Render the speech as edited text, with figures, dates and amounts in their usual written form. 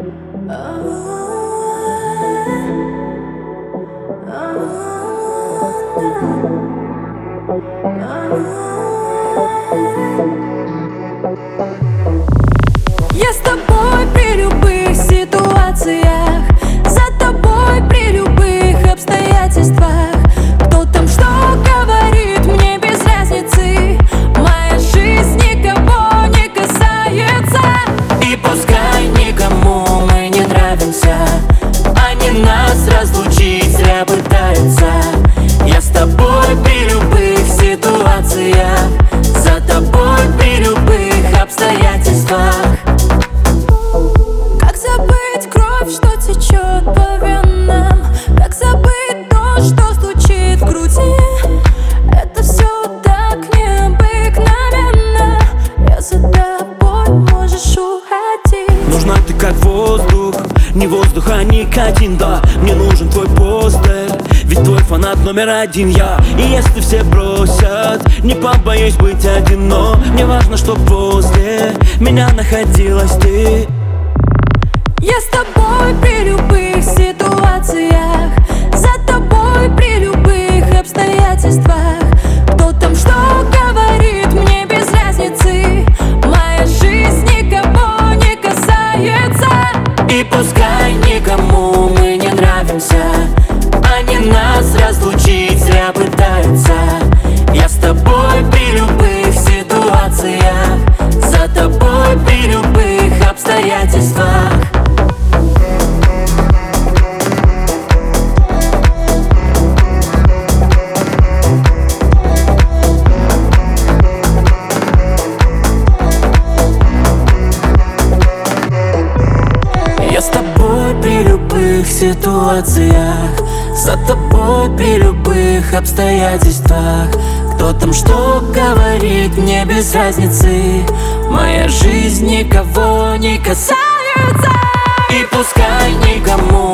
Я с тобой при любых ситуациях, за тобой при любых обстоятельствах. Кто там что говорит, мне без разницы. Моя жизнь никого не касается. И пускай никому мы не нравимся, они нас разлучить зря пытаются. Я с тобой при любых ситуациях, за тобой при любых обстоятельствах. Как забыть кровь, что течет по венам? Как забыть то, что стучит в груди? Это все так необыкновенно. Я за тобой, можешь уходить. Нужна ты как воздух, не воздух, а никотин, да. Мне нужен твой постер, ведь твой фанат номер один я. И если все бросят, не побоюсь быть один, но мне важно, чтоб возле меня находилась ты. Я с тобой при любых ситуациях, за тобой при любых обстоятельствах. Кто там что говорит, мне без разницы. Моя жизнь никого не касается. И пускай никому мы не нравимся, они нас разлучить зря пытаются. Я с тобой при любых ситуациях, за тобой при любых обстоятельствах. Я с тобой при любых ситуациях, за тобой при любых обстоятельствах. Кто там что говорит, мне без разницы. Моя жизнь никого не касается. И пускай никому